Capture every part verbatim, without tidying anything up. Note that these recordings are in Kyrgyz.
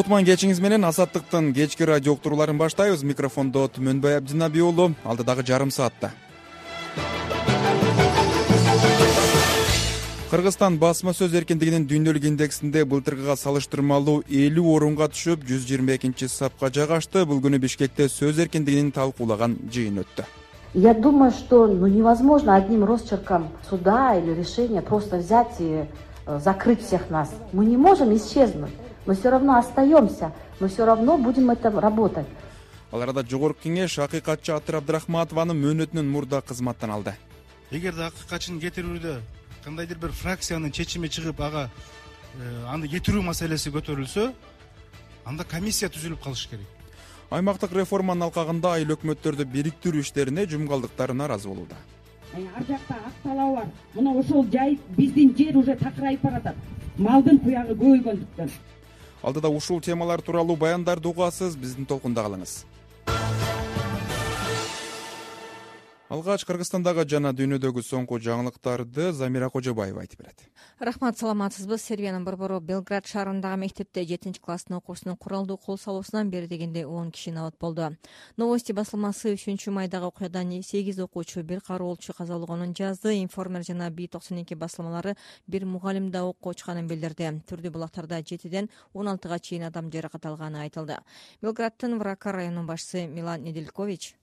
Кутман кечиңиз менен Азаттыктын кечки радио уктурууларын баштайбыз. Микрофондо Түмөнбай Абдинаби уулу. Алдыдагы жарым саатта Кыргызстан басма сөз эркиндигинин дүйнөлүк индексинде былтыркыга салыштырмалуу элүү орунга түшүп, жүз жыйырма экинчи сапка жайгашты. Бул күнү Бишкекте сөз эркиндигинин талкуулаган жыйыны өттү. Я думаю, что ну, невозможно одним росчерком суда или решения просто взять и э, закрыть всех нас. Мы не можем исчезнуть. Мы все равно остаемся, мы все равно будем это работать. Ал арада жогорку кеңеш акыйкатчы Атыр Абдрахматованын мөөнөтүнөн мурда кызматтан алды. Эгерде акыйкатчыны кетирүүдө кандайдыр бир фракциянын чечими чыгып, ага аны кетирүү маселеси көтөрүлсө, анда комиссия түзүлүп калыш керек. Аймактык реформанын алкагында айыл өкмөттөрдү бириктирүү иштерине жумгалдыктары нааразы болууда. Ар жакта ак талаа бар. Мына ошол жай биздин жер уже такырайып баратат. Малдын туягы көбөйгөндүктөн. Алдыда ушул темалар тууралуу баяндарды угасыз, биздин толкунда калыңыз. Алгач Кыргызстандагы жана дүйнөдөгү соңку жаңылыктарды Замира Кожобаева айтып берет. Рахмат, саламатсызбы? Сербиянын борбору Белград шаарындагы мектепте жетинчи класстын окуучусунун куралдуу кол салуусунан бери дегенде он киши набат болду. Новости басылмасы үчүнчү майдагы окуядан сегиз окуучу, бир кароолчу каза болгонун жазды. Информер жана би токсон эки басылмалары бир мугалим да окко чыкканын билдирди. Түрдүү булактарда жетиден он алтыга чейин адам жаракат алганы айтылды. Белграддын Врака районунун башчысы Милан Неделькович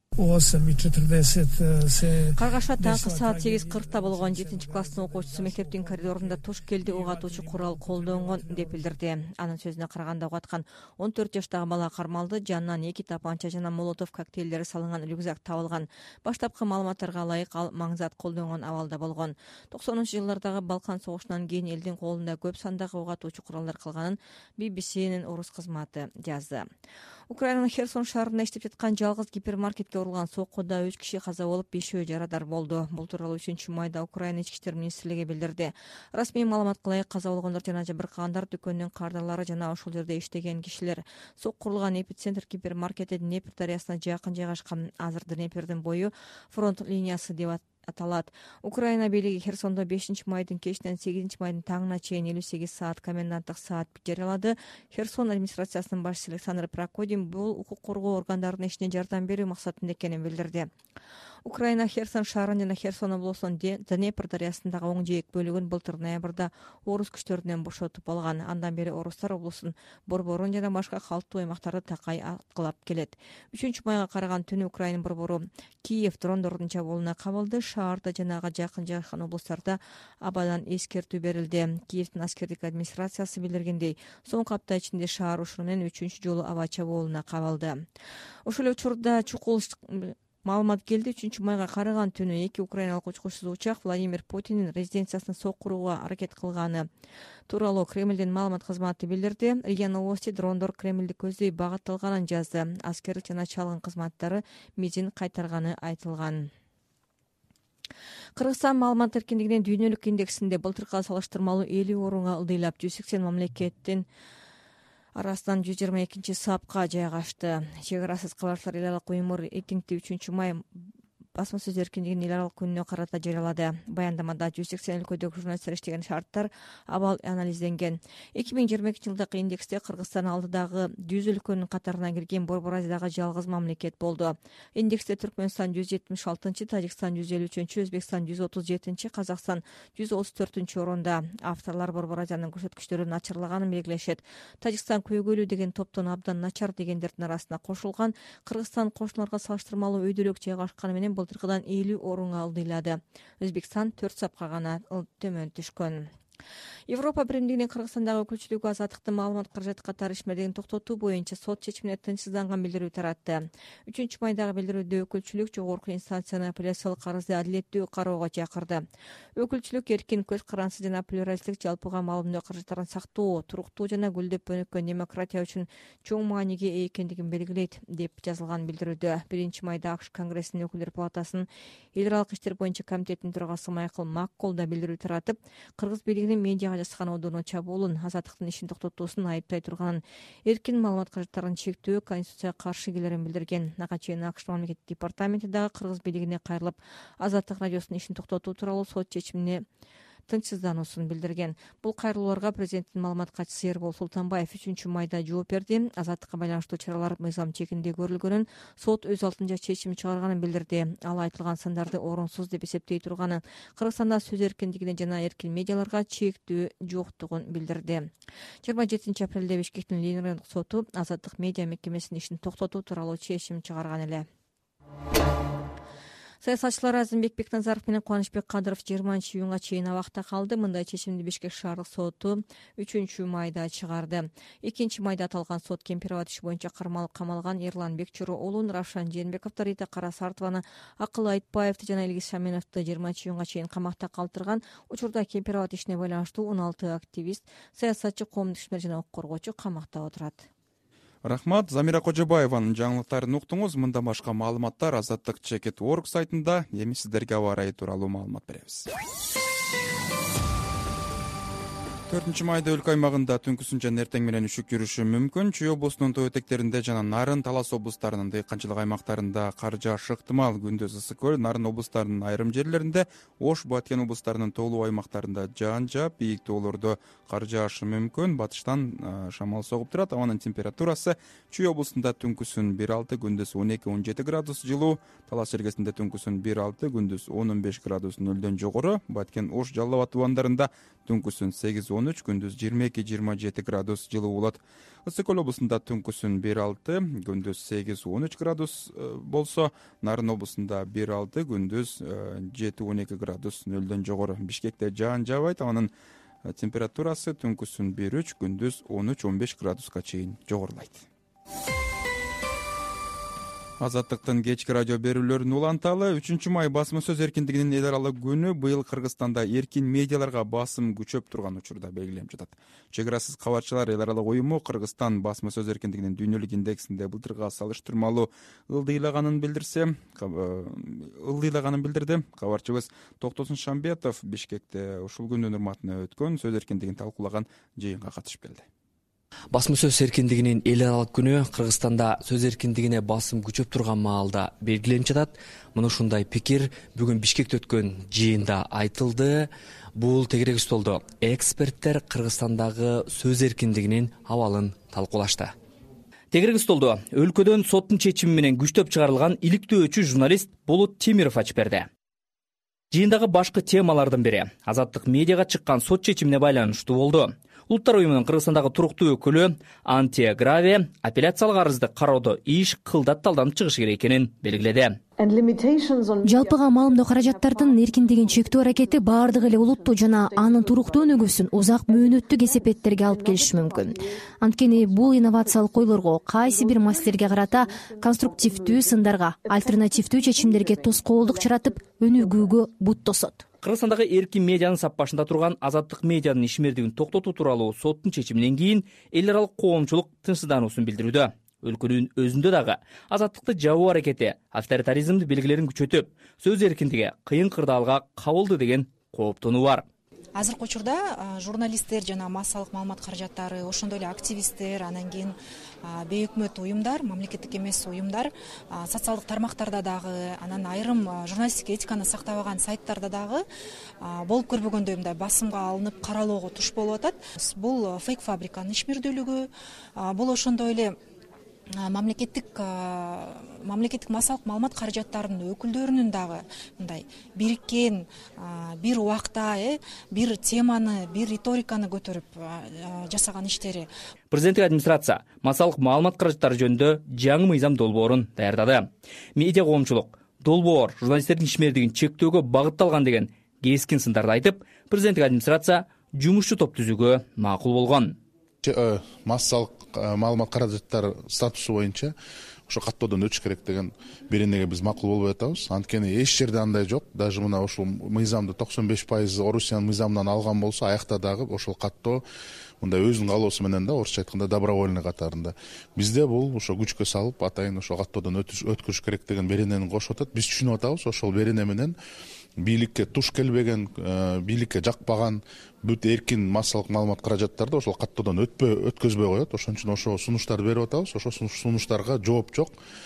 Каргаша таңкы саат сегиз кыркта болгон жетинчи класстын окуучусу мектептин коридорунда туш келди ок атуучу курал колдонгон деп билдирди. Анын сөзүнө караганда ок аткан он төрт жаштагы бала кармалды, жанынан эки тапанча жана молотов коктейлдери салынган рюкзак табылган. Баштапкы маалыматтарга ылайык ал маңзат колдонгон абалда болгон. токсонунчу жылдардагы Балкан согушунан кийин элдин колунда көп сандагы ок атуучу куралдар калганын би би синин орус кызматы жазды. Украинанын Херсон шаарында иштеп жаткан жалгыз гипермаркетке урулган соккуда үч киши каза болуп, бешөө жарадар болду. Бул тууралуу үчүнчү майда Украина ички иштер министрлиги билдирди. Расмий маалыматка ылайык каза болгондор жана жабыркагандар дүкөндүн кардарлары жана ошол жерде иштеген кишилер. Сок курулган эпицентр гипермаркети Днепр дарыясына жакын жайгашкан. Азыр Днепродун бою фронт линиясы деп аталат. Украина бийлиги Херсондо бешинчи майдын кечинен сегизинчи майдын таңына чейин элүү сегиз саат коменданттык саат жарыялады. Херсон администрациясынын башчысы Александр Прокодин бул укук коргоо органдарынын ишине жардам берүү максатында экенин билдирди. Украина Херсон шаарын жана Херсон облусунун Днепр дарыясындагы оң жээк бөлүгүн былтыр ноябрда орус күчтөрүнөн бошотуп алган. Андан бери орустар облусунун борборун жана башка калктуу аймактарды такай аткылап келет. үчүнчү майга караган түнү Украинанын борбору Киев дрондордун чабуулуна кабылды. Шаарда жана ага жакын жайгашкан облустарда абадан эскертүү берилди. Киевдин аскердик администрациясы билдиргендей, соңку апта ичинде шаар ушуну менен үчүнчү жолу аба чабуулуна кабылды. Ошол эле учурда чукул маалымат келди. үчүнчү майга караган түнү эки украиналык учкучсуз учак Владимир Путиндин резиденциясын сок курууга аракет кылганы тууралуу Кремлдин маалымат кызматы билдирди. РИА Новости дрондор Кремлди көздөй багытталганын жазды. Аскерлик жана чалгын кызматтары мизин кайтарганы айтылган. Кыргызстан маалымат эркиндигинин дүйнөлүк индексинде былтыркыга салыштырмалуу элүү орунга ылдыйлап жүз сексен мамлекеттин арасынан жүз жыйырма экинчи сапка жайгашты. Чек арасыз кабарчылар эл аралык уюму рейтингди үчүнчү май басма сөз эркиндигинин эл аралык күнүнө карата жарыялады. Баяндамада жүз сексен өлкөдөгү журналисттер иштеген шарттар абал анализденген. эки миң жыйырма экинчи жылдагы индексте Кыргызстан алдыдагы жүз өлкөнүн катарына кирген Борбор Азиядагы жалгыз мамлекет болду. Индексте Түркмөнстан жүз жетимиш алтынчы, Тажикстан жүз элүү үчүнчү, Өзбекстан жүз отуз жетинчи, Казакстан жүз отуз төртүнчү орунда. Авторлор Борбор Азиянын көрсөткүчтөрү начарлаганын белгилешет. Тажикстан көйгөйлүү деген топтон абдан начар дегендердин арасына кошулган. Кыргызстан кошуналарга салыштырмалуу өйдөлөк жайгашканы менен былтыркыдан элүү орунга ылдыйлады. Өзбекстан төрт сапка гана төмөн түшкөн. Европа биримдигинин Кыргызстандагы өкүлчүлүгү Азаттыктын маалымат каражаты катары ишмердигин токтотуу боюнча сот чечимине тынчсызданган билдирүү таратты. үчүнчү майдагы билдирүүдө өкүлчүлүк жогорку инстанциянын апелляциялык арызды адилеттүү кароого чакырды. Өкүлчүлүк эркин, көз карансыз жана плюралисттик жалпыга маалымдоо каражаттарын сактоо, туруктуу жана гүлдөп өнүккөн демократия үчүн чоң мааниге ээ экендигин белгилейт деп жазылган билдирүүдө. биринчи майда АКШ Конгрессинин өкүлдөр палатасынын эл аралык иштер боюнча комитетинин төрагасы Майкл Маккол да билдирүү таратып, Кыргыз бийлигинин медиага жасаган одону чабуулун, Азаттыктын ишин токтотуусун айыптай турганын, эркин маалымат каражаттарын чектөө конституцияга каршы келерин билдирген. Ага чейин АКШ мамлекеттик департаменти дагы Кыргыз бийлигине кайрылып, Азаттык радиосунун ишин токтотуу тууралуу сот чечимине тынчсыздануусун билдирген. Бул кайрылууларга президенттин маалымат катчысы Эрбол Султанбаев үчүнчү майда жооп берди. Азаттыкка байланыштуу чаралар мыйзам чегинде көрүлгөнүн, сот өз алдынча чечим чыгарганын билдирди. Ал айтылган сандарды орунсуз деп эсептей турганын, Кыргызстанда сөз эркиндигине жана эркин медиаларга чектөө жоктугун билдирди. жыйырма жетинчи апрелде Бишкектин Ленинград соту Азаттык медиа мекемесинин ишин токтотуу тууралуу чечим чыгарган эле. Саясатчылар Азимбек Бекназаров менен Кубанычбек Кадыров жыйырманчы июнга чейин абакта калды. Мындай чечимди Бишкек шаардык соту үчүнчү майда чыгарды. экинчи майда аталган сот Кемпирабад иши боюнча кармалып камалган Эрлан Бекчуру уулун Равшан Жээнбековду, Рита Карасартованы, Акыл Айтбаевди жана Илгиз Шаменовду жыйырманчы июнга чейин камакта калтырган. Учурда Кемпирабад ишине байланыштуу он алты активист, саясатчы, коомдук ишмер жана укук коргоочу камакта отурат. Рахмат. Замира Кожобаеванын жаңылыктарын уктуңуз. Мында башка маалыматтар Азаттык чекит точка орг сайтында. Эми сиздерге аба ырайы тууралуу маалымат беребиз. төртүнчү майда өлкө аймагында түнкүсүн жана эртең менен үшүк жүрүшү мүмкүн. Чүй облусунун тоо этектеринде жана Нарын, Талас облустарынын дыйканчылык аймактарында кар жаашы ыктымал. Күндүз ысык көл, Нарын облустарынын айрым жерлеринде, Ош, Баткен облустарынын тоолуу аймактарында жаан жаап, бийик тоолордо кар жаашы мүмкүн. Батыштан шамал согуп турат. Абанын температурасы Чүй облусунда түнкүсүн бир алты, күндүз он эки он жети градус жылуу, Талас жергесинде түнкүсүн бир алты, күндүз он он беш градус нөлдөн жогору, Баткен, Ош, Жалал Абад тубандарында түнкүсүн сегиз он үч, күндүз жыйырма эки жыйырма жети градус жылуу болот. Ысык көл облусунда түнкүсүн бир алты, күндүз сегиз он үч градус болсо, Нарын облусунда бир алты, күндүз жети он эки градус нөлдөн жогору. Бишкекте жаан жаабайт, анын температурасы түнкүсүн бир үч, күндүз он үч он беш градуска чейин жогорулайт. Азаттыктын кечки радио берүүлөрүн уланталы. үчүнчү май басма сөз эркиндигинин эл аралык күнү быйыл Кыргызстанда эркин медиаларга басым күчөп турган учурда белгиленип жатат. Чек арасыз кабарчылар эл аралык уюму Кыргызстан басма сөз эркиндигинин дүйнөлүк индексинде былтырга салыштырмалуу ылдыйлаганын билдирсе, ылдыйлаганын билдирди. Кабарчыбыз Токтосун Шамбетов Бишкекте ушул күндүн урматына өткөн сөз эркиндигин талкуулаган жыйынга катышып келди. Басма сөз эркиндигинин эл аралык күнү Кыргызстанда сөз эркиндигине басым күчөп турган маалда белгиленип жатат. Мына ушундай пикир бүгүн Бишкекте өткөн жыйында айтылды. Бул тегерек столдо эксперттер Кыргызстандагы сөз эркиндигинин абалын талкуулашты. Тегерек столдо өлкөдөн соттун чечими менен күчтөп чыгарылган иликтөөчү журналист Болот Темиров ачып берди. Жыйындагы башкы темалардын бири Азаттык медиага чыккан сот чечимине байланыштуу болду. Улуттар уюмунун Кыргызстандагы туруктуу өкүлү Антия Граве апелляциялык арызды кароодо иш кылдат талданып чыгышы керек экенин белгиледи. Жалпыга маалымдоо каражаттардын эркиндигин чектөө аракети баардык эле улутту жана анын туруктуу өнүгүүсүн узак мөөнөттүү кесепеттерге алып келиши мүмкүн. Анткени бул инновациялык ойлорго, кайсы бир маселелерге карата конструктивдүү сындарга, альтернативдүү чечимдерге тоскоолдук жаратып, өнүгүүгө бут тосот. Кыргызстандагы эркин медианын сап башында турган Азаттык медианын ишмердигин токтотуу тууралуу соттун чечиминен кийин эл аралык коомчулук тынчсыздануусун билдирүүдө. Өлкөнүн өзүндө дагы азаттыкты жабуу аракети авторитаризмди белгилерин күчөтүп, сөз эркиндиги кыйын кырдаалга кабылды деген кооптонуу бар. Азыркы учурда журналисттер жана массалык маалымат каражаттары, ошондой эле активисттер, анан кийин бейөкмөт уюмдар, мамлекеттик эмес уюмдар, социалдык тармактарда дагы, анан айрым журналисттик этиканы сактабаган сайттарда дагы болуп көрбөгөндөй мындай басымга алынып каралоого туш болуп атат. Бул фейк фабриканын ишмердүүлүгү, бул ошондой эле мамлекеттик мамлекеттик массалык маалымат каражаттарынын өкүлдөрүнүн дагы мындай бириккен бир убакта э бир теманы, бир риториканы көтөрүп жасаган иштери. Президенттик администрация массалык маалымат каражаттары жөнүндө жаңы мыйзам долбоорун даярдады. Медиа коомчулук долбоор журналисттердин ишмердигин чектөөгө багытталган деген кескин сындарды айтып, президенттик администрация жумушчу топ түзүүгө макул болгон. Массалык маалымат каражаттар статусу боюнча ошо каттоодон өтүш керек деген беренеге биз макул болуп атабыз. Анткени эч жерде андай жок. Даже мына ушул мыйзамды токсон беш пайыз Орусиянын мыйзамынан алган болсо, аякта дагы ошол каттоо мындай өзүнүн каалоосу менен да, орусча айтканда добровольный катарында. Бизде бул ошо күчкө салып, атайын ошо каттоодон өткөрүш керек деген беренени кошуп атат. Биз түшүнүп атабыз, ошол берене менен бийликке туш келбеген, бийликке жакпаган бүт эркин массалык маалымат каражаттарды ошол каттоодон өткөзбөй коет. Ошон үчүн ошо сунуштарды берип атабыз. Ошо сунуштарга жооп жок.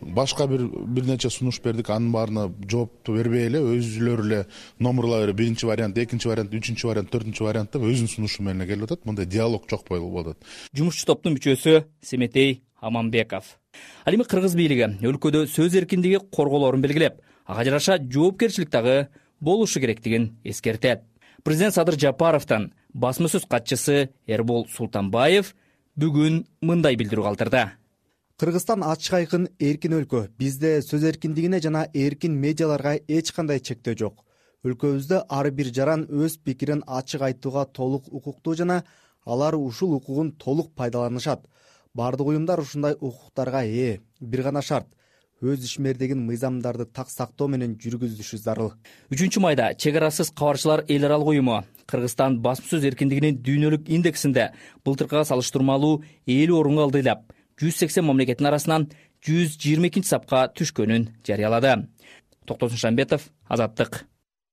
башка бир бир нече сунуш бердик, анын баарына жоопту бербей эле өзүлөрү эле номурлай берип, биринчи вариант, экинчи вариант, үчүнчү вариант, төртүнчү вариант деп өзүнүн сунушу менен келип атат. Мындай диалог жок болуп атат. Жумушчу топтун мүчөсү Семетей Аманбеков. Ал эми кыргыз бийлиги өлкөдө сөз эркиндиги корголоорун белгилеп, ага жараша жоопкерчилик дагы болушу керектигин эскертет. Президент Садыр Жапаровдон басма сөз катчысы Эрбол Султанбаев бүгүн мындай билдирүү калтырды. Кыргызстан ачык айкын эркин өлкө. Бизде сөз эркиндигине жана эркин медиаларга эч кандай чектөө жок. Өлкөбүздө ар бир жаран өз пикирин ачык айтууга толук укуктуу жана алар ушул укугун толук пайдаланышат. Бардык уюмдар ушундай укуктарга ээ. Бир гана шарт: өз ишмердигин мыйзамдарды так сактоо менен жүргүзүшү зарыл. үчүнчү майда чек арасыз кабарчылар эл аралык уюму Кыргызстан басма сөз эркиндигинин дүйнөлүк индексинде былтыркыга салыштырмалуу элүү орунга алдыйлап, жүз сексен мамлекеттин арасынан жүз жыйырма экинчи сапка түшкөнүн жарыялады. Токтосун Шамбетов, Азаттык.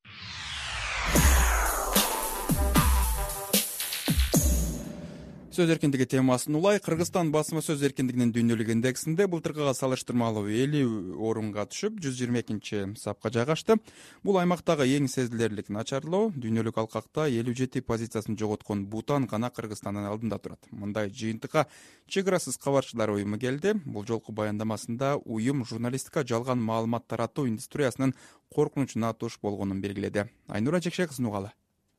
Сөз эркиндиги темасын улай, Кыргызстан басма сөз эркиндигинин дүйнөлүк индексинде былтыркыга салыштырмалуу элүү орунга түшүп, жүз жыйырма экинчи сапка жайгашты. Бул аймактагы эң сезилерлик начарлоо. Дүйнөлүк алкакта элүү жети позициясын жоготкон Бутан гана Кыргызстандын алдында турат. Мындай жыйынтыкка чек арасыз кабарчылар уюму келди. Бул жолку баяндамасында уюм журналистика жалган маалымат таратуу индустриясынын коркунучуна туш болгонун белгиледи. Айнура Жекше кызын угалы.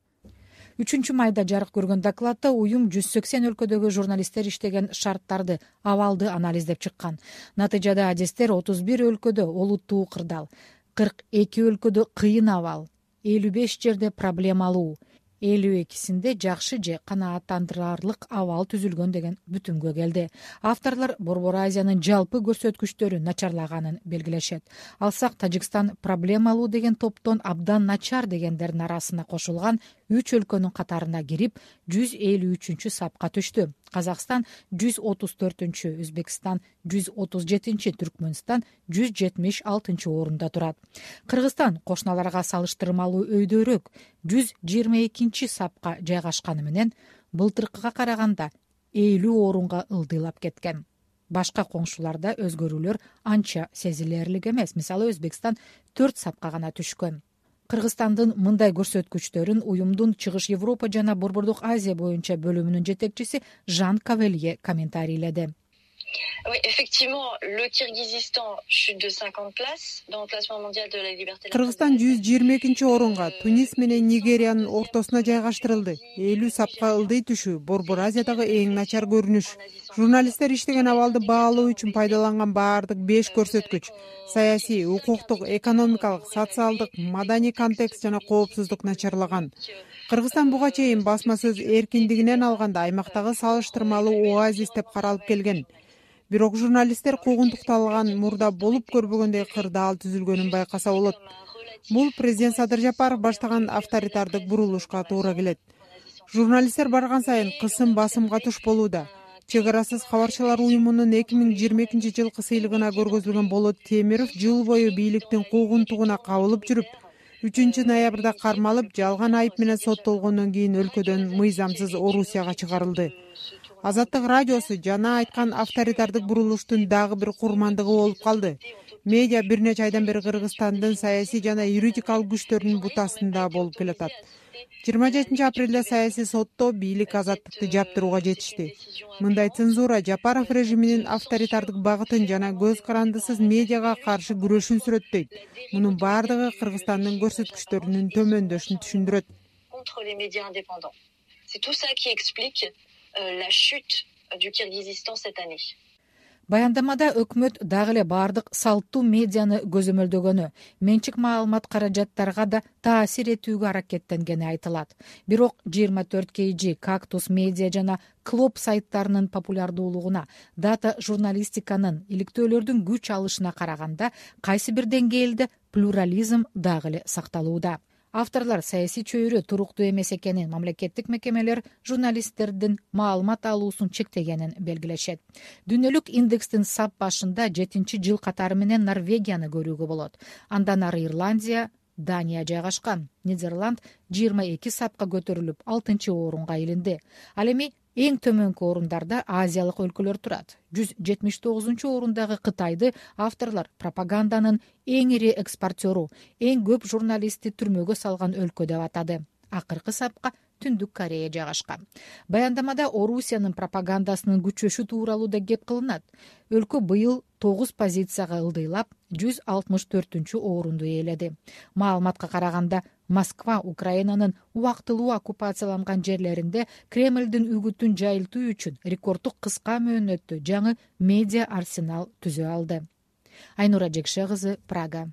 үчүнчү майда жарык көргөн докладта уюм жүз сексен өлкөдөгү журналисттер иштеген шарттарды, абалды анализдеп чыккан. Натыйжада адистер отуз бир өлкөдө олуттуу кырдаал, кырк эки өлкөдө кыйын абал, элүү беш жерде проблемалуу, элүү экисинде жакшы же канааттандырарлык абал түзүлгөн деген бүтүмгө келди. Авторлор Борбор Азиянын жалпы көрсөткүчтөрү начарлаганын белгилешет. Алсак, Тажикстан проблемалуу деген топтон абдан начар дегендердин арасына кошулган үч өлкөнүн катарына кирип, жүз элүү үчүнчү сапка түштү. Казакстан жүз отуз төртүнчү, Өзбекстан жүз отуз жетинчи, Түркмөнстан жүз жетимиш алтынчы орунда турат. Кыргызстан кошуналарга салыштырмалуу өйдөрөөк жүз жыйырма экинчи сапка жайгашканы менен былтыркыга караганда элүү орунга ылдыйлап кеткен. Башка коңшуларда өзгөрүүлөр анча сезилерлик эмес. Мисалы, Өзбекстан төрт сапка гана түшкөн. Кыргызстандын мындай көрсөткүчтөрүн уюмдун Чыгыш Европа жана Борбордук Азия боюнча бөлүмүнүн жетекчиси Жан Кавелье комментарийледи. Oui, effectivement, le Kirghizistan chute de cinquante places dans le classement mondial de la liberté. Кыргызстан жүз жыйырма экинчи орунга, Тунис менен Нигериянын ортосуна жайгаштырылды. элүү сапка ылдый түшүү Борбор Азиядагы эң начар көрүнүш. Журналисттер иштеген абалды баалоо үчүн пайдаланган баардык беш көрсөткүч — саясий, укуктук, экономикалык, социалдык, маданий контекст жана коопсуздук начарлаган. Кыргызстан буга чейин басма сөз эркиндигинен алганда аймактагы салыштырмалуу оазис деп каралып келген. Бирок журналисттер куугунтукталган мурда болуп көрбөгөндөй кырдаал түзүлгөнүн байкаса болот. Бул президент Садыр Жапаров баштаган авторитардык бурулушка туура келет. Журналисттер барган сайын кысым басымга туш болууда. Чек арасыз кабарчылар уюмунун эки миң жыйырма экинчи жылкы сыйлыгына көргөзүлгөн Болот Темиров жыл бою бийликтин куугунтугуна кабылып жүрүп, үчүнчү ноябрда кармалып, жалган айып менен соттолгондон кийин өлкөдөн мыйзамсыз Орусияга чыгарылды. Азаттык радиосу жана айткан авторитардык бурулуштун дагы бир курмандыгы болуп калды. Медиа бир нече айдан бери Кыргызстандын саясий жана юридикалык күчтөрүнүн бутасында болуп келатат. жыйырма жетинчи апрелде саясий сотто бийлик азаттыкты жаптырууга жетишти. Мындай цензура Жапаров режиминин авторитардык багытын жана көз карандысыз медиага каршы күрөшүн сүрөттөйт. Мунун баардыгы Кыргызстандын көрсөткүчтөрүнүн төмөндөшүн түшүндүрөт. La chute du Kirghizistan cette année. Баяндамада өкмөт дагы эле бардык салттуу медианы көзөмөлдөгөнү, менчик маалымат каражаттарга да таасир этүүгө аракеттенгени айтылат. Бирок жыйырма төрт кей жи, Кактус медиа жана Клоп сайттарынын популярдуулугуна, дата журналистиканын, иликтөөлөрдүн күч алышына караганда кайсы бир деңгээлде плюрализм дагы эле сакталууда. Авторлор саясий чөйрө туруктуу эмес экенин, мамлекеттик мекемелер журналисттердин маалымат алуусун чектегенин белгилешет. Дүйнөлүк индекстин сап башында жетинчи жыл катары менен Норвегияны көрүүгө болот. Андан ары Ирландия, Дания жайгашкан. Нидерланд жыйырма эки сапка көтөрүлүп алтынчы орунга илинди. Ал эми эң төмөнкү орундарда азиялык өлкөлөр турат. жүз жетимиш тогузунчу орундагы Кытайды авторлор пропаганданын эң ири экспортеру, эң көп журналистти түрмөгө салган өлкө деп атады. Акыркы сапка Түндүк Корея жайгашкан. Баяндамада Орусиянын пропагандасынын күчөшү тууралуу да кеп кылынат. Өлкө быйыл тогуз позицияга ылдыйлап, жүз алтымыш төртүнчү орунду ээледи. Маалыматка караганда, Москва Украинанын убактылуу оккупацияланган жерлеринде Кремлдин үгүтүн жайылтуу үчүн рекорддук кыска мөөнөттө жаңы медиа арсенал түзө алды. Айнура Жекше кызы, Прага.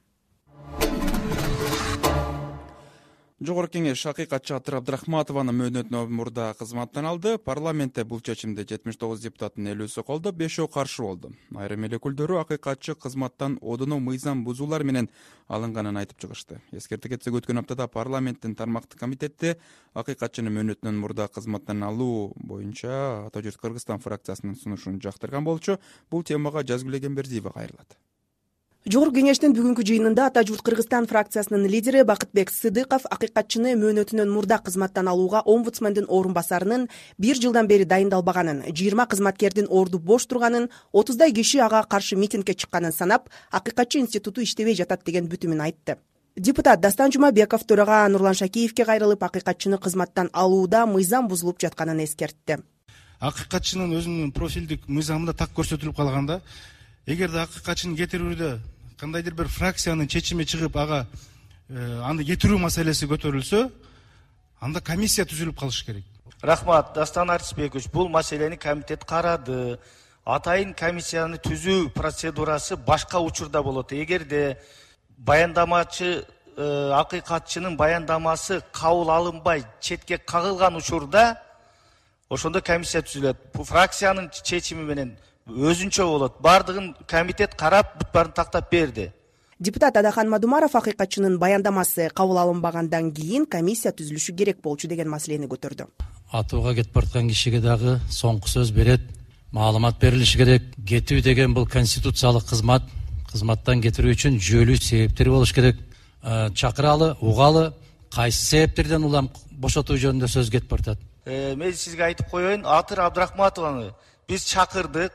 Жогорку кеңеш акыйкатчы Атыр Абдрахматованын мөөнөтүнөн мурда кызматтан алды. Парламентте бул чечимди жетимиш тогуз депутаттын элүүсү колдоп, бешөө каршы болду. Айрым эл өкүлдөрү акыйкатчы кызматтан одоно мыйзам бузуулар менен алынганын айтып чыгышты. Эскерте кетсек, өткөн аптада парламенттин тармактык комитети акыйкатчынын мөөнөтүнөн мурда кызматтан алуу боюнча Ата журт Кыргызстан фракциясынын сунушун жактырган болчу. Бул темага Жазгүл Эгембердиева кайрылат. Жогорку кеңештин бүгүнкү жыйынында Ата журт Кыргызстан фракциясынын лидери Бакытбек Сыдыков акыйкатчыны мөөнөтүнөн мурда кызматтан алууга омбудсмендин орун басарынын бир жылдан бери дайындалбаганын, жыйырма кызматкердин орду бош турганын, отуздай киши ага каршы митингге чыкканын санап, акыйкатчы институту иштебей жатат деген бүтүмүн айтты. Депутат Дастан Жумабеков төрага Нурлан Шакиевке кайрылып, акыйкатчыны кызматтан алууда мыйзам бузулуп жатканын эскертти. Акыйкатчынын өзүнүн профилдик мыйзамында так көрсөтүлүп калганда, эгерде акыйкатчыны кетирүүдө кандайдыр бир фракциянын чечими чыгып, ага аны кетирүү маселеси көтөрүлсө, анда комиссия түзүлүп калышы керек. Рахмат, Дастан Арсбекович, бул маселени комитет карады. Атайын комиссияны түзүү процедурасы башка учурда болот. Эгерде баяндамачы акыйкатчынын баяндамасы кабыл алынбай четке кагылган учурда, ошондо комиссия түзүлөт. Бул фракциянын чечими менен өзүнчө болот. Бардыгын комитет карап, бүт баарын тактап берди. Депутат Адахан Мадумаров акыйкатчынын баяндамасы кабыл алынбагандан кийин комиссия түзүлүшү керек болчу деген маселени көтөрдү. Атууга кетип бараткан кишиге дагы соңку сөз берет, маалымат берилиши керек. Кетүү деген бул конституциялык кызмат. Кызматтан кетирүү үчүн жүйөлүү себептер болуш керек. Чакыралы, угалы, кайсы себептерден улам бошотуу жөнүндө сөз кетип баратат. Мен сизге айтып коеюн, Атыр Абдрахматованы биз чакырдык.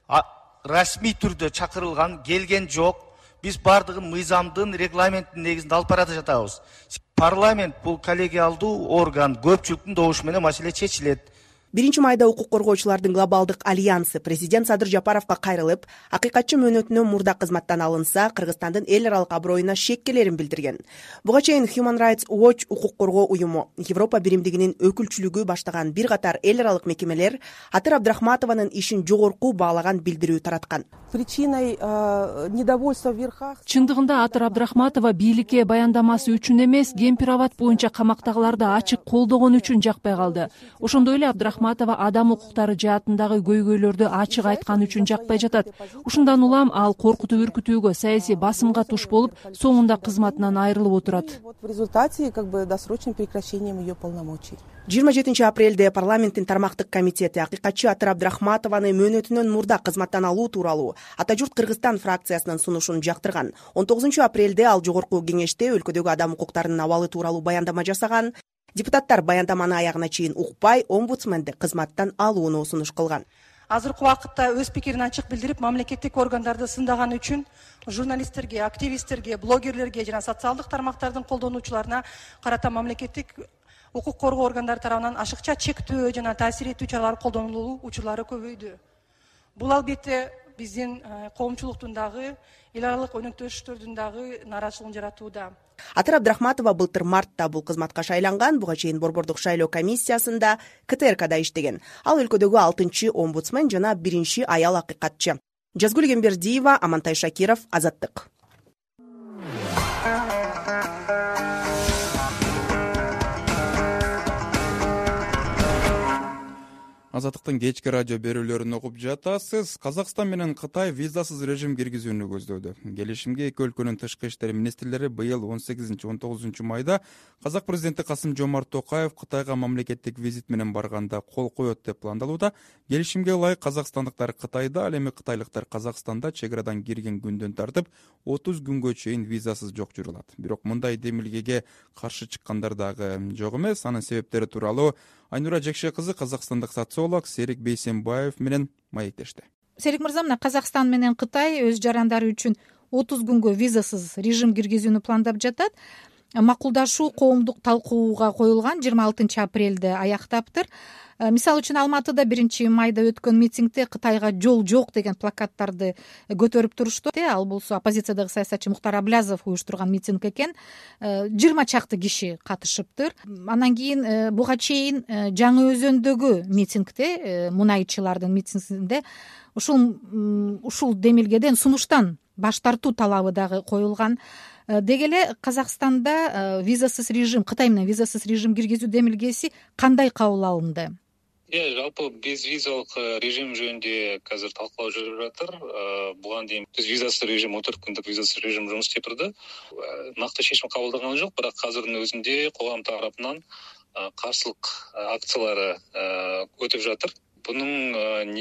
Расмий түрдө чакырылган, келген жок. Биз бардыгын мыйзамдын, регламенттин негизинде алып барата жатабыз. Парламент бул коллегиалдуу орган, көпчүлүктүн добушу менен маселе чечилет. биринчи майда укук коргоочулардын глобалдык альянсы президент Садыр Жапаровго кайрылып, акыйкатчы мөөнөтүнөн мурда кызматтан алынса, Кыргызстандын эл аралык аброюна шеккелерин билдирген. Буга чейин Human Rights Watch укук коргоо уюму, Европа биримдигинин өкүлчүлүгү баштаган бир катар эл аралык мекемелер Атыр Абдрахматованын ишин жогорку баалаган билдирүү тараткан. Причиной недовольства в верхах. Чындыгында Атыр Абдрахматова бийликке баяндамасы үчүн эмес, Гемпирават боюнча камактагыларды ачык колдогон үчүн жакпай калды. Ошондой эле Абдрахматова адам укуктары жаатындагы көйгөйлөрдү ачык айткан үчүн жакпай жатат. Ушундан улам ал коркутуп үркүтүүгө, саясий басымга туш болуп, соңунда кызматынан айрылып отурат. В результате как бы досрочным прекращением ее полномочий. жыйырма жетинчи апрелде парламенттин тармактык комитети акыйкатчы Атыр Абдрахматованы мөөнөтүнөн мурда кызматтан алуу тууралуу Ата журт Кыргызстан фракциясынын сунушун жактырган. он тогузунчу апрелде ал жогорку кеңеште өлкөдөгү адам укуктарынын абалы тууралуу баяндама жасаган. Депутаттар баяндаманы аягына чейин укпай, омбудсменди кызматтан алууну сунуш кылган. Азыркы убакытта өз пикирин ачык билдирип, мамлекеттик органдарды сындаган үчүн журналисттерге, активисттерге, блогерлерге жана социалдык тармактардын колдонуучуларына карата мамлекеттик укук коргоо органдары тарабынан ашыкча чектөө жана таасир этүү чаралар колдонулуу учурлары көбөйдү. Бул албетте биздин коомчулуктун дагы, эл аралык өнөктөштөрдүн дагы нааразычылыгын жаратууда. Атыр Абдрахматова былтыр мартта бул кызматка шайланган, буга чейин Борбордук шайлоо комиссиясында К Т Р Кда иштеген. Ал өлкөдөгү алтынчы омбудсмен жана биринчи аял акыйкатчы. Жазгүл Эгембердиева, Амантай Шакиров, Азаттык. Азаттыктын кечки радио берүүлөрүн угуп жатасыз. Казакстан менен Кытай визасыз режим киргизүүнү көздөөдө. Келишимге эки өлкөнүн тышкы иштер министрлери быйыл он сегизинчи он тогузунчу майда Казак президенти Касым-Жомарт Токаев Кытайга мамлекеттик визит менен барганда кол коет деп пландалууда. Келишимге ылайык казакстандыктар Кытайда, ал эми кытайлыктар Казакстанда чек арадан кирген күндөн тартып отуз күнгө чейин визасыз жок жүрүлат. Бирок мындай демилгеге каршы чыккандар дагы жок эмес. Анын себептери тууралуу Айнура Жекше кызы казакстандык социолог Серик Бейсенбаев менен маектешти. Серик мырза, мына Казакстан менен Кытай өз жарандары үчүн отуз күнгө визасыз режим киргизүүнү пландап жатат. Макулдашуу коомдук талкууга коюлган жыйырма алтынчы апрелде аяктаптыр. Мисалы үчүн Алматыда биринчи майда өткөн митингде Кытайга жол жок деген плакаттарды көтөрүп турушту. Ал болсо оппозициядагы саясатчы Мухтар Аблязов уюштурган митинг экен. жыйырма чакты киши катышыптыр. Анан кийин буга чейин Жаңы Өзөндөгү митингде, мунайчылардын митингинде ушул ушул демилгеден, сунуштан баш тартуу талабы дагы коюлган. Деги эле Казакстанда визасыз режим, Кытай менен визасыз режим киргизүү демилгеси кандай кабыл алынды? Иә, жалпы без визалык режим жөнүндө қазір талкуулоо жүрүп жатыр. Буган дейин биз визасыз режим, он төрт күндүк визасыз режим жұмыс істеп турду. Накты чечим кабылданган жок, бирок азырдын өзүндө коом тарапынан каршылык акциялары өтүп жатыр. Бунун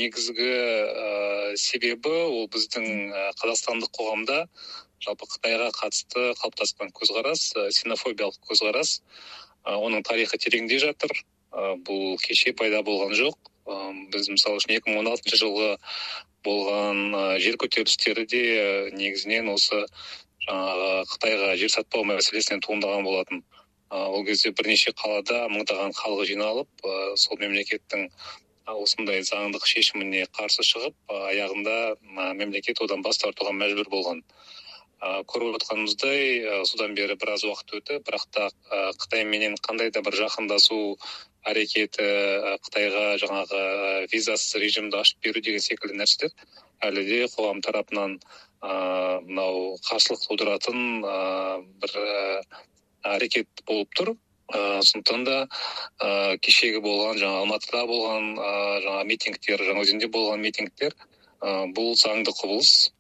негизги себеби ол биздин казакстандык коомдо жалпы Кытайга катысты калыптаскан көз карас, ксенофобиялык көз карас, онун тарыхы тереңде жатыр. Бул кечээ пайда болгон жок. Биз мисалы үчүн эки миң он алтынчы жылы болгон жер көтөрүлүштөрдө негизинен осы жанагы Кытайга жер сатпоо маселесинен туурдаган болотун. Ол кезде бир нече калаада мыңдаган халык жиналып, сол мемлекеттин осындай заңдык шешимине каршы чыгып, аягында мемлекет одан бас тартууга мажбур болгон. Көрүп атканыбыздай, судан бери бир аз убакыт өтүп, бирок да Кытай менен кандай да бир жакындашуу аракети, Кытайга жанагы визасыз режимди ачып берүү деген секилдүү нерселер әлі де коом тарапынан мынау каршылык туудуратын бир аракет болуп тур. Сондуктан да кечеги болгон, жана Алматыда болгон жана митингдер, Жаңы Өзөндө болгон митингдер бул заңдык кубулуш.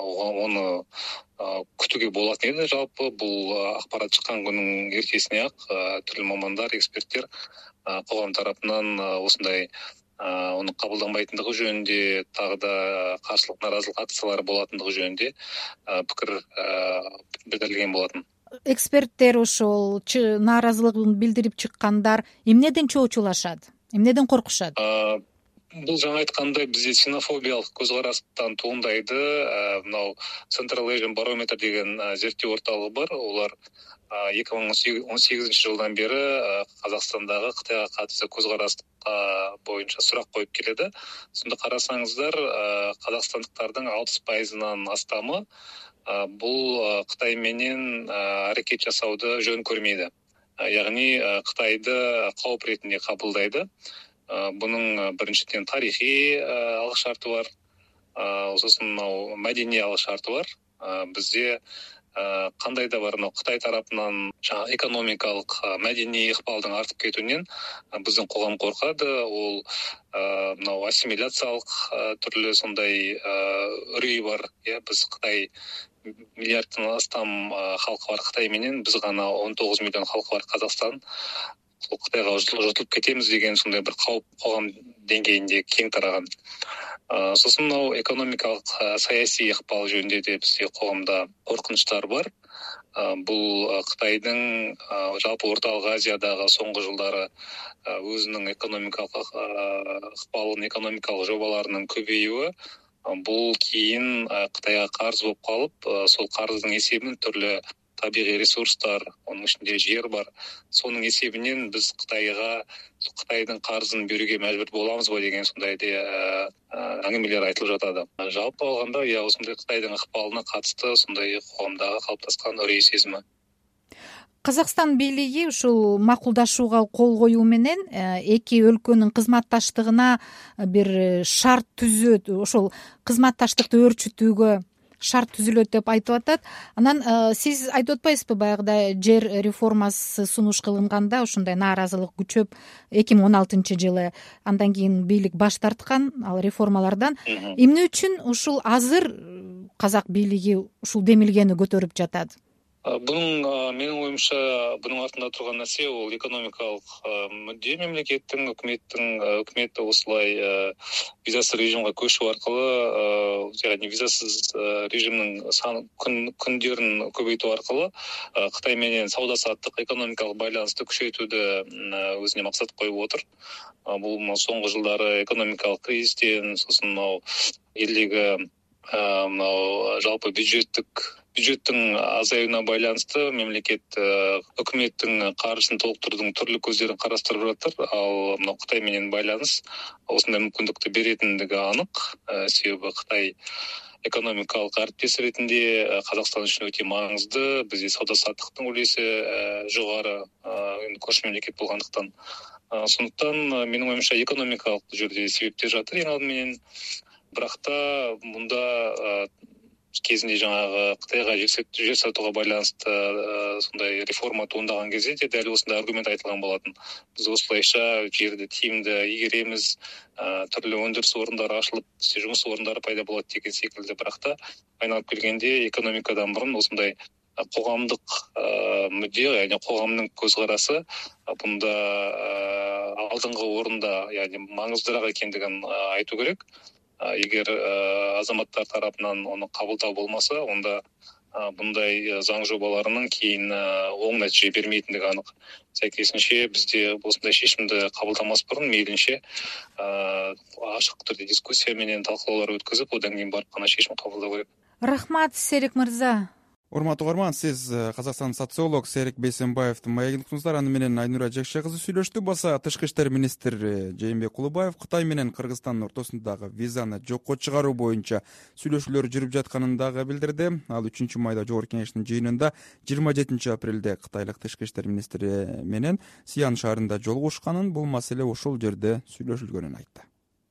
Оны күтүүгө болот эди. Жалпы бул акпарат чыккан күнүн эртесине ак түрлүү мамандар, эксперттер коом тарапынан осындай onu кабылданбайтындыгы жөнүндө, тагы да каршылык наразылык акциялары болатындыгы жөнүндө пикир билдирилген болотун. Эксперттер ошол нааразылыгын билдирип чыккандар эмнеден чоочулашат, эмнеден коркушат? Бул жаңа айткандай бизде ксенофобиялык көз карастан туурдайды. Мынау Central Asian Barometer деген зерттөө орталыгы бар. Олар эки миң он сегизинчи жылдан бери Казакстандагы Кытайга катысты көз карашка боюнча сурак коюп келеді. Сонда карасаңыздар, казакстандыктардын алтымыш пайызынан астамы бул Кытай менен аракет жасауды жөн көрмейді. Яғни Кытайды кооп ретинде кабылдайды. Bunun birinciden tarixi alış şartı var, sosun мәдени alış şartı var. Bizde кандай да бар, Кытай тарапынан экономикалык, мәдени ыкпалдын артып кетүүнөн биздин коом коркады. Ол мынау ассимиляциялык түрлүү сондай үрүй бар. Биз Кытай миллиардтан астам халкы бар Кытай менен, биз гана он тогуз миллион халкы бар Казакстан. Кытайга жутулуп кетемиз деген сондай бир кооп коом деңгээлинде кең тараган. Сосын мынау экономикалык, саясий ыкпал жөнүндө да бизде коомдо коркунучтар бар. Бул Кытайдын жалпы Орталык Азиядагы соңку жылдары өзүнүн экономикалык ыкпалын, экономикалык жобаларынын көбөйүүгө, бул кийин Кытайга карыз болуп калып, сол карыздын эсебинен түрлүү табигый ресурстар, onun içinde жер бар. Сонун эсебинен биз Кытайга Кытайдын карызын берүүгө мажбур боламызбы деген сондай аңгемелер айтылып жатады. Жалпы алганда, я осындай Кытайдын ыкпалына катысты сондай коомдогу калыптаскан үрей сезими. Казакстан бийлиги ушул макулдашууга кол коюу менен эки өлкөнүн кызматташтыгына бир шарт түзөт. Ошол кызматташтыкты өөрчүтүүгө шарт түзүлөт деп айтып атат. Анан сиз айтып атпайсызбы, баягыда жер реформасы сунуш кылынганда ушундай нааразылык күчөп эки миң он алтынчы жылы андан кийин бийлик баш тарткан ал реформалардан. Эмне үчүн ушул азыр казак бийлиги ушул демилгени көтөрүп жатат? Bunun менин оюмча bunun артында турган нерсе ол экономикалык мүдде мемлекеттин, өкмөттүн өкмөт осулай визасыз режимге көчүү аркылуу, яғни визасыз режимдин сан күндөрүн көбөйтүү аркылуу Кытай менен сауда саттык экономикалык байланышты күчөйтүүдө өзүнө максат коюп отур. Бул соңку жылдары экономикалык кризистен, сосын мынау элдеги мынау жалпы бюджеттик бюджеттин азаюуна байланыштуу мемлекет өкмөттүн каржысын толуктуруудун түрлүү көздөрүн караштырып жатыр. Ал мына Кытай менен байланыш осундай мүмкүндүктү беретиндиги анык. Себеби Кытай экономикалык арттес ретинде Казакстан үчүн өтө маңызды. Бизде сауда саттыктын үлеси жогору көршү мемлекет болгондуктан. Сондуктан менин оюмча экономикалык жерде себептер жатыр эң алды менен. Бирок та мында кезинде жаңагы Кытайга жер сатууга байланыштуу сондай реформа туындаган кезде дәл осындай аргумент айтылган болатын. Биз осулайча жерди тиімді игеремиз, түрлүү өндүрүс орундары ачылып, жумуш орундары пайда болот деген секилди. Бирок та айналып келгенде экономикадан мурун осындай коомдук мүдде, яғни коомдун көз карасы бунда алдыңкы орунда, яғни маңыздыраак экендигин айтуу керек. Эгер азаматтар тарапынан оны кабылдоо болмаса, онда bunday заң жобаларынын кийин оң натыйжа бермейтиндиги анык. Сайкесинче бизде осундай чечимди кабылдамас мурун мейлинче ачык түрдө дискуссия менен талкуулар өткөзүп, одан кийин барып гана чечим кабылдоо керек. Рахмат, Серик мырза. Урматтуу угарман, сиз Казакстан социолог Серик Бейсенбаевдин маегин уктуңуздар. Аны менен Айнура Жекше кызы сүйлөштү. Баса тышкы иштер министри Жээнбек Кулубаев Кытай менен Кыргызстандын ортосундагы визаны жокко чыгаруу боюнча сүйлөшүүлөр жүрүп жатканын дагы билдирди. Ал үчүнчү майда Жогорку Кеңештин жыйынында жыйырма жетинчи апрелде кытайлык тышкы иштер министри менен Сиан шаарында жолугушканын, бул маселе ошол жерде сүйлөшүлгөнүн айтты.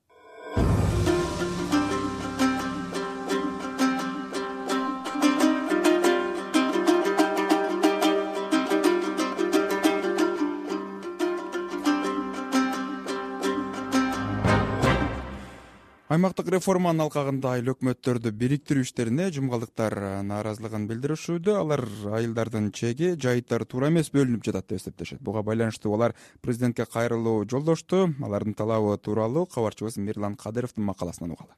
Аймактык реформанын алкагында айыл өкмөттөрдү бириктирүү иштерине жумгалыктар нааразылыгын билдиришүүдө. Алар айылдардын чеги, жайыттары туура эмес бөлүнүп жатат деп эсептешет. Буга байланыштуу алар президентке кайрылуу жолдошту. Алардын талабы тууралуу кабарчыбыз Мирлан Кадыровдун макаласынан угалы.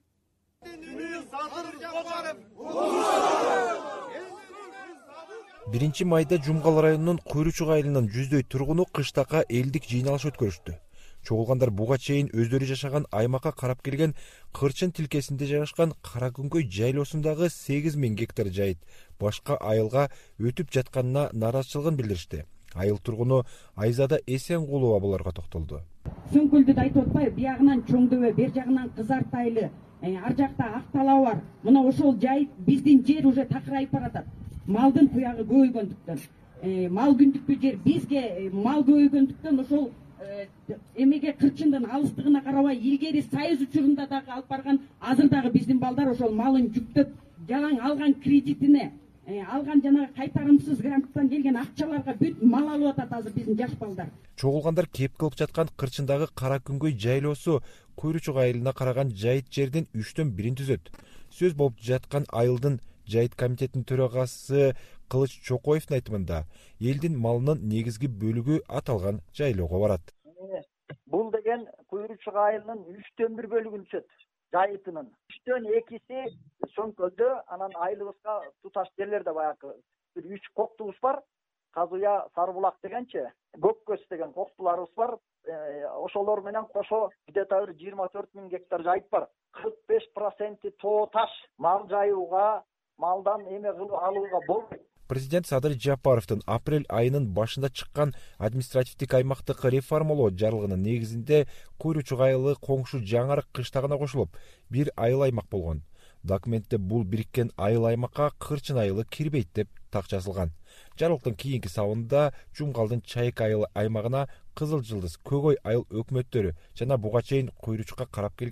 биринчи майда Жумгал районунун Куйручук айылынын жүздөй тургуну кыштакка элдик жыйналыш өткөрүштү. Чогулгандар буга чейин өздөрү жашаган аймакка карап келген Кырчын тилкесинде жайгашкан Кара Күнгөй жайлоосундагы сегиз миң гектар жайыт башка айылга өтүп жатканына нааразычылыгын билдиришти. Айыл тургуну Айзада Эсенгулова буларга токтолду. Сөңкөлдү да айтып атпайбы, биягынан Чоңдөбө, бер жагынан Кызарт айылы, ар жакта Ак Талаа бар. Мына ошол жайыт биздин жер уже такырайып баратат. Малдын туягы көбөйгөндүктөн, мал күндүккү жер бизге мал көбөйгөндүктөн ошол эмеге Кырчындын алыстыгына карабай илгери Союз учурунда дагы алып барган, азыр дагы биздин балдар ошол малын жүктөп, жалаң алган кредитине, алган жанагы кайтарымсыз гранттан келген акчаларга бүт мал алып атат азыр биздин жаш балдар. Чогулгандар кеп кылып жаткан Кырчындагы Кара Күнгөй жайлоосу Куйручук айылына караган жайыт жердин үчтөн бирин түзөт. Сөз болуп жаткан айылдын жайыт комитетинин төрагасы Кылыч Чокоевдин айтымында элдин малынын негизги бөлүгү аталган жайлоого барат. Бул деген Куйручук айылынын үчтөн бир бөлүгүн түзөт, жайытынын. үчтөн экиси Сөңкөлдө, анан айылыбызга туташ жерлерде баягы бир үч коктубуз бар. Казуя, Сарыбулак дегенче, Көккөз деген коктуларыбыз бар. Ошолор менен кошо где-то бир жыйырма төрт миң гектар жайыт бар. кырк беш проценти тоо таш, мал жайууга, малдан эме кылып алууга болбойт. Президент Садыр Жапаровдун апрель айынын башында чыккан административдик аймактык реформалоо жарлыгынын негизинде Куйручук айылы коңшу Жаңарык кыштагына кошулуп, бир айыл аймак болгон. Документте бул бириккен айыл аймакка Кырчын айылы кирбейт деп так жазылган. Жарлыктын кийинки сабында Жумгалдын Чайык айылы аймагына Кызыл Жылдыз, Көгөй айыл өкмөттөрү жана буга чейин Куйручукка карап келген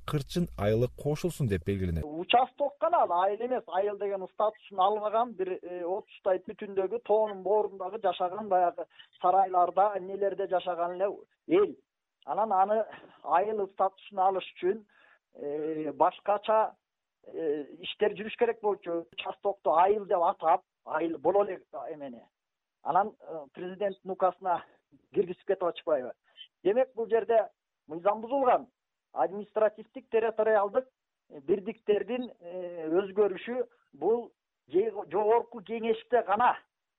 кырчын айылы кошулсун деп белгиленет. Участок гана ал айыл эмес, айыл деген статусун албаган бир отуздай бүтүндөгү тоонун боорундагы жашаган баягы сарайларда, эмнелерде жашаган эле эл. Анан аны айыл статусун алыш үчүн башкача иштер жүрүш керек болчу. Участокту айыл деп атап, айыл боло элек эмени. Анан президенттин указына киргизип кетип атышпайбы? Демек бул жерде мыйзам бузулган. Административдик территориалдык бирдиктердин өзгөрүшү бул жогорку кеңеште гана,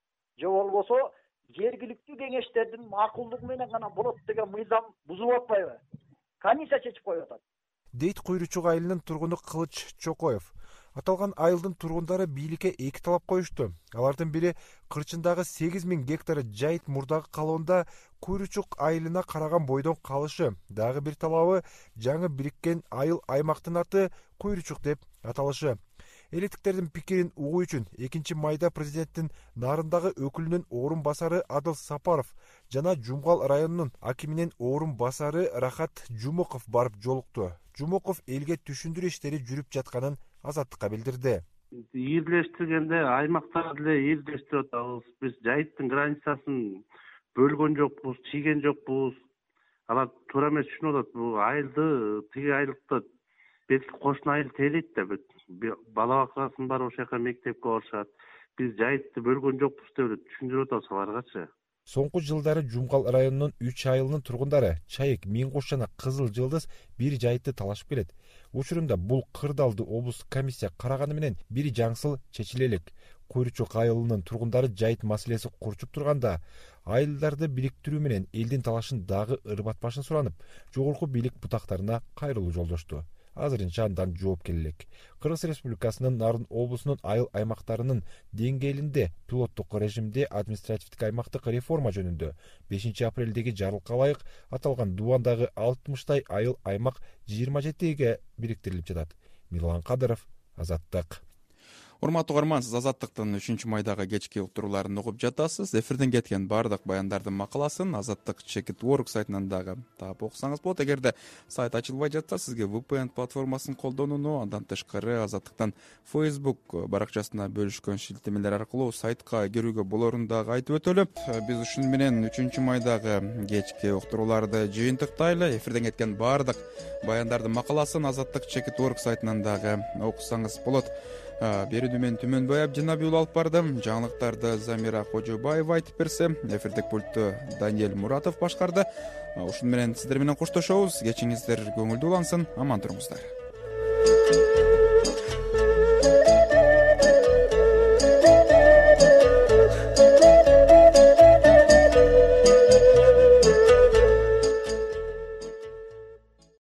же болбосо жергиликтүү кеңештердин макулдугу менен гана болот деген мыйзам бузулуп атпайбы? Комиссия чечип коюп атат, дейт Куйручук айылынын тургуну Кылыч Чокоев. Аталган айылдын тургундары бийликке эки талап коюшту. Алардын бири кырчындагы сегиз миң гектар жайыт мурдагы калыбында Куйручук айылына караган бойдон калышы. Дагы бир талабы жаңы бириккен айыл аймактын аты Куйручук деп аталышы. Электиктердин пикирин угуу үчүн экинчи майда президенттин Нарындагы өкүлүнүн орун басары Адыл Сапаров жана Жумгал районунун акиминин орун басары Рахат Жумуков барып жолукту. Жумуков элге түшүндүрүү иштери жүрүп жатканын Азаттыкка билдирди. Ирлештиргенде аймактарды деле ирлештирип атабыз. Биз жайыттын границасын бөлгөн жокпуз, чийген жокпуз. Алар туура эмес түшүнүп атат. Бул айылды тиги айылыкта белки кошуна айыл тейлейт да бүт. Бала бакасын барып ошол жака мектепке барышат. Биз жайытты бөлгөн жокпуз деп түшүндүрүп атабыз аларгачы. Соңку жылдары Жумгал районунун үч айылынын тургундары Чайык, Миң Куш жана Кызыл Жылдыз бир жайытты талашып келет. Учурунда бул кырдаалды облустук комиссия караганы менен бир жаңсыл чечиле элек. Куйручук айылынын тургундары жайыт маселеси курчуп турганда, айылдарды бириктирүү менен элдин талашын дагы ырбатпашын суранып, жогорку бийлик бутактарына кайрылуу жолдошту. Азырынча андан жооп келелек. Кыргыз Республикасынын Нарын облусунун айыл аймактарынын деңгээлинде пилоттук режимде административдик аймактык реформа жөнүндө бешинчи апрелдеги жарылка ылайык аталган дубандагы алтымыштай айыл аймак жыйырма жетиге бириктирилип жатат. Мирлан Кадыров, Азаттык. Урматтуу угарман, сиз Азаттыктын үчүнчү майдагы кечки уктурууларын угуп жатасыз. Эфирден кеткен бардык баяндардын макаласын Азаттык чекит точка орг сайтынан дагы таап окусаңыз болот. Эгерде сайт ачылбай жатса, сизге ви пи эн платформасын колдонууну, андан тышкары Азаттыктан Facebook баракчасына бөлүшкөн шилтемелер аркылуу сайтка кирүүгө болорун дагы айтып өтөлү. Биз ушун менен үчүнчү майдагы кечки уктурууларды жыйынтыктайлы. Эфирден кеткен бардык баяндардын макаласын Азаттык чекит точка орг сайтынан дагы окусаңыз болот. Берүүдү мен Түмөнбай Абдинабиул алып бардым. Жаңылыктарды Замира Кожобаева айтып берсе, эфирдик пультту Даниэль Муратов башкарды. Ушун менен сиздер менен коштошобуз. Кечиңиздер көңүлдүү улансын, аман туруңуздар.